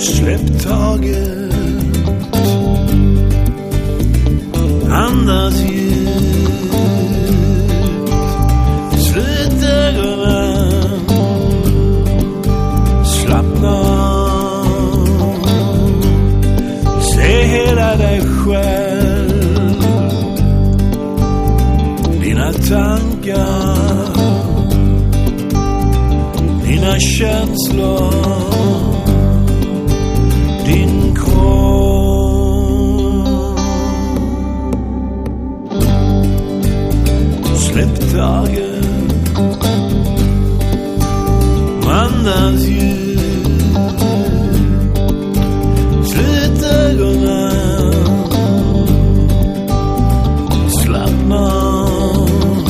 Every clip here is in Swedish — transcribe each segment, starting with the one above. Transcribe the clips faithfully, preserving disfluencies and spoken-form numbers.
Släpp taget, andas djupt, slut ögonen, slappna av, se hela dig själv, dina tankar, dina känslor, din kropp. Släpp taget, andas djupt, slut ögonen, slappna av,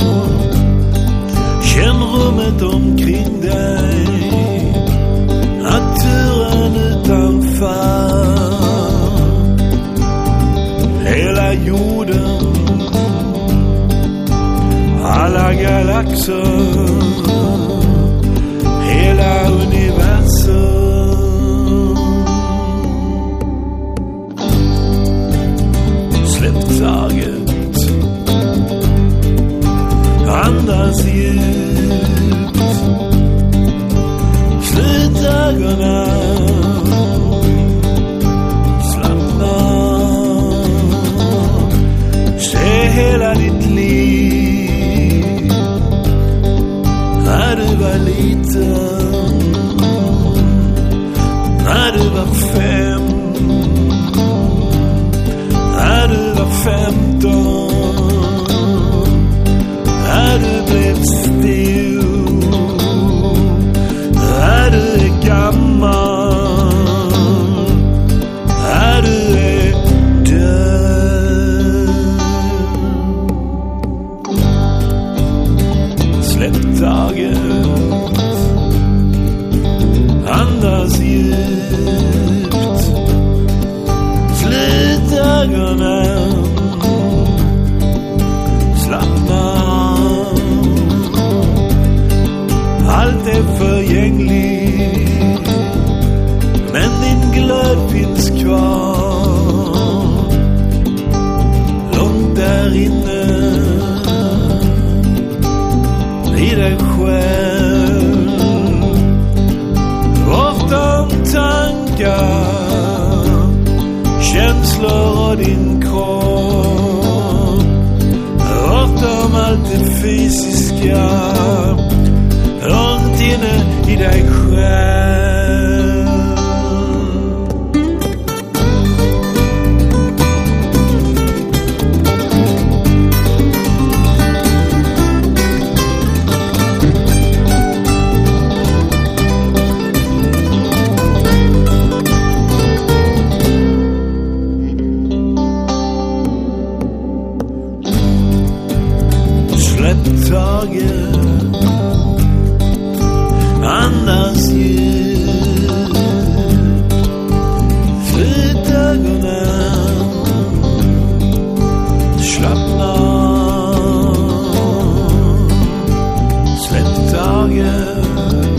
känn rummet omkring dig, naturen utanför, hela jorden, alla galaxer, hela universum. Släpp taget, andas djupt, slut ögonen, slappna av, se hela ditt liv när du var liten, när du var fem, när du var femton, när du blev stiv, när du är gammal, när du är död. Släpp taget, andas djupt, slut ögonen, slappna av, allt är förgängligt, men din glöd finns kvar, långt där inne i dig själv, bortom tankar, känslor och din kropp, bortom allt det fysiska, långt inne i dig själv. Släpp taget, andas djupt, slut ögonen, slappna av, släpp taget,